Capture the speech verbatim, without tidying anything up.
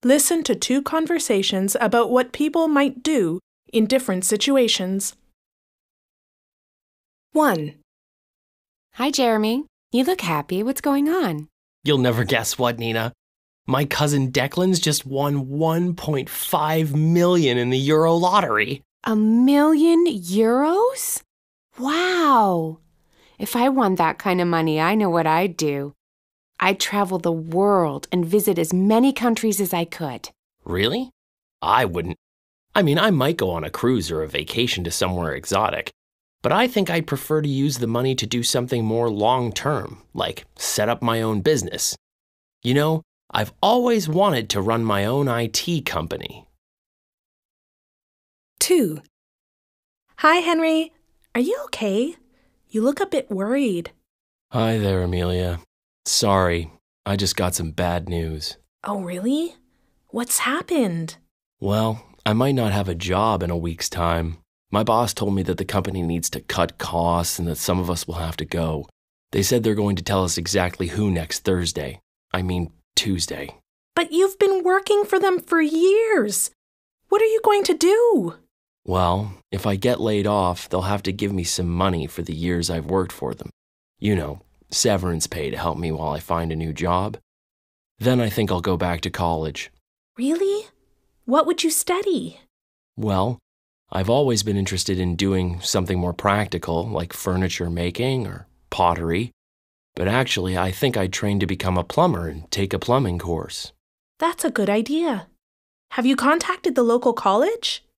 Listen to two conversations about what people might do in different situations. one. Hi, Jeremy. You look happy. What's going on? You'll never guess what, Nina. My cousin Declan's just won one point five million in the Euro lottery. A million euros? Wow! If I won that kind of money, I know what I'd do. I'd travel the world and visit as many countries as I could. Really? I wouldn't. I mean, I might go on a cruise or a vacation to somewhere exotic, but I think I'd prefer to use the money to do something more long-term, like set up my own business. You know, I've always wanted to run my own I T company. two. Hi, Henry. Are you okay? You look a bit worried. Hi there, Amelia. Sorry, I just got some bad news. Oh, really? What's happened? Well, I might not have a job in a week's time. My boss told me that the company needs to cut costs and that some of us will have to go. They said they're going to tell us exactly who next Thursday. I mean, Tuesday. But you've been working for them for years. What are you going to do? Well, if I get laid off, they'll have to give me some money for the years I've worked for them. You know, severance pay to help me while I find a new job. Then I think I'll go back to college. Really? What would you study? Well, I've always been interested in doing something more practical, like furniture making or pottery. But actually, I think I'd train to become a plumber and take a plumbing course. That's a good idea. Have you contacted the local college?